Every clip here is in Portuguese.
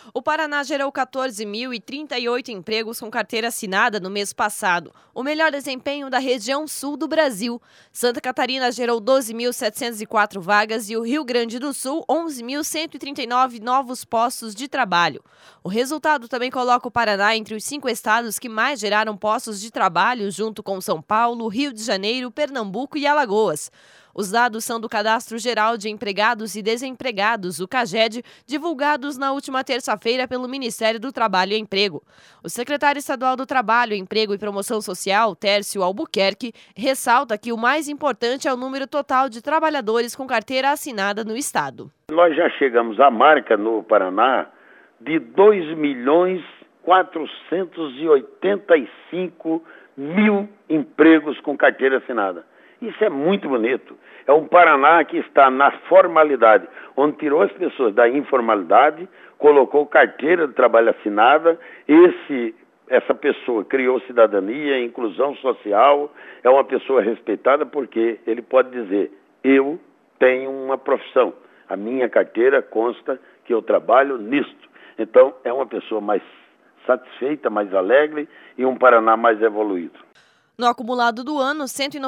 O Paraná gerou 14.038 empregos com carteira assinada no mês passado, o melhor desempenho da região sul do Brasil. Santa Catarina gerou 12.704 vagas e o Rio Grande do Sul 11.139 novos postos de trabalho. O resultado também coloca o Paraná entre os 5 estados que mais geraram postos de trabalho, junto com São Paulo, Rio de Janeiro, Pernambuco e Alagoas. Os dados são do Cadastro Geral de Empregados e Desempregados, o CAGED, divulgados na última terça-feira pelo Ministério do Trabalho e Emprego. O secretário estadual do Trabalho, Emprego e Promoção Social, Tércio Albuquerque, ressalta que o mais importante é o número total de trabalhadores com carteira assinada no estado. Nós já chegamos à marca no Paraná de 2.485.000 empregos com carteira assinada. Isso é muito bonito. É um Paraná que está na formalidade, onde tirou as pessoas da informalidade, colocou carteira de trabalho assinada. Essa pessoa criou cidadania, inclusão social, é uma pessoa respeitada porque ele pode dizer: eu tenho uma profissão, a minha carteira consta que eu trabalho nisto. Então é uma pessoa mais satisfeita, mais alegre e um Paraná mais evoluído. No acumulado do ano,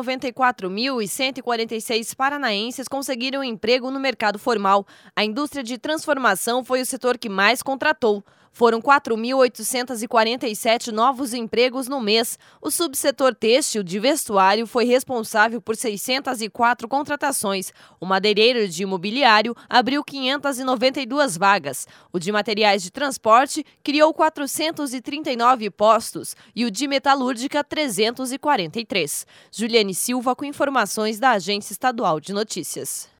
194.146 paranaenses conseguiram emprego no mercado formal. A indústria de transformação foi o setor que mais contratou. Foram 4.847 novos empregos no mês. O subsetor têxtil de vestuário foi responsável por 604 contratações. O madeireiro de imobiliário abriu 592 vagas. O de materiais de transporte criou 439 postos e o de metalúrgica 343. Juliane Silva com informações da Agência Estadual de Notícias.